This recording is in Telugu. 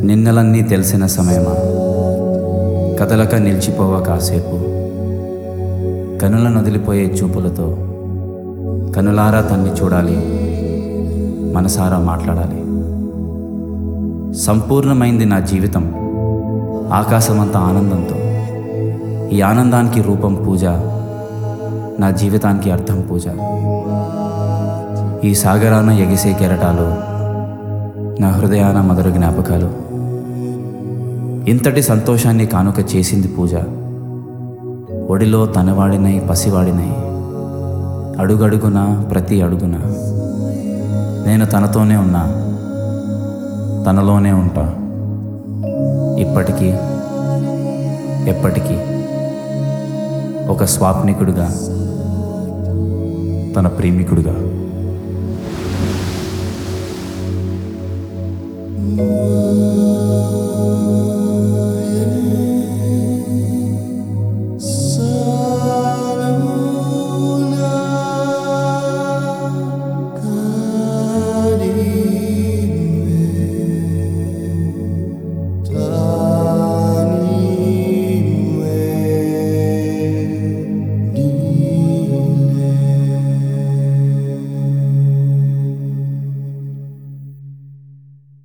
నిన్నలన్నీ తెలిసిన సమయమా, కదలక నిలిచిపోవ కాసేపు, కనుల నదిలిపోయే చూపులతో కనులారా తన్ని చూడాలి, మనసారా మాట్లాడాలి. సంపూర్ణమైంది నా జీవితం ఆకాశమంత ఆనందంతో. ఈ ఆనందానికి రూపం పూజ, నా జీవితానికి అర్థం పూజ. ఈ సాగరాన ఎగిసే కెరటాలు, నా హృదయాన మధుర జ్ఞాపకాలు. ఇంతటి సంతోషాన్ని కానుక చేసింది పూజ. ఒడిలో తనవాడినై పసివాడినై, అడుగడుగున ప్రతి అడుగున నేను తనతోనే ఉన్నా, తనలోనే ఉంటా. ఇప్పటికీ ఎప్పటికీ ఒక స్వాప్నికుడుగా, తన ప్రేమికుడుగా.